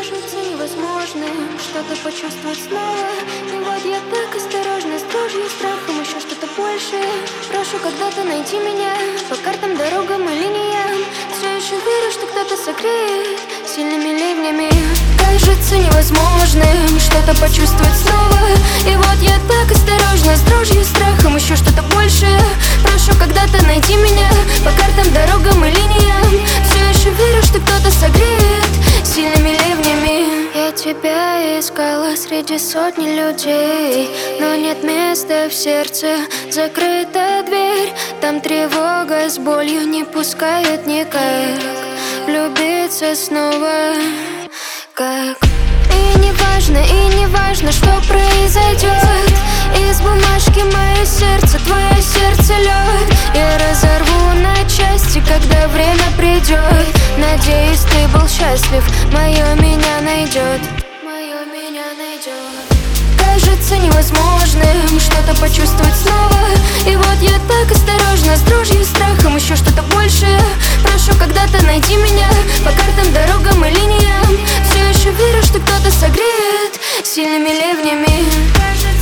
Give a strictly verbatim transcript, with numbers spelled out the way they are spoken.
Кажется невозможным что-то почувствовать снова. И вот я так осторожно, с дрожью, страхом, еще что-то большее. Прошу когда-то найти меня по картам, дорогам и линиям. Все еще верю, что кто-то согреет сильными ливнями. Кажется невозможным что-то почувствовать снова. И вот я так осторожно, с дрожью, страхом, еще что-то большее. Прошу когда-то найти меня по картам, дорогам и линиям. Все еще верю, что кто-то согреет сильными ливнями. Я тебя искала среди сотни людей, но нет места в сердце, закрыта дверь. Там тревога с болью не пускает никак влюбиться снова. Как? И не важно, и не важно, что произойдет. Из бумажки мое сердце, твое сердце лед. Я разорву на части, когда время придет. Надеюсь, ты был счастлив, мое меня найдет. Мое меня найдет. Кажется невозможным что-то почувствовать снова. И вот я так осторожно, с дрожью, страхом, еще что-то большее. Прошу когда-то найти меня по картам, дорогам и линиям. Все еще верю, что кто-то согреет сильными ливнями.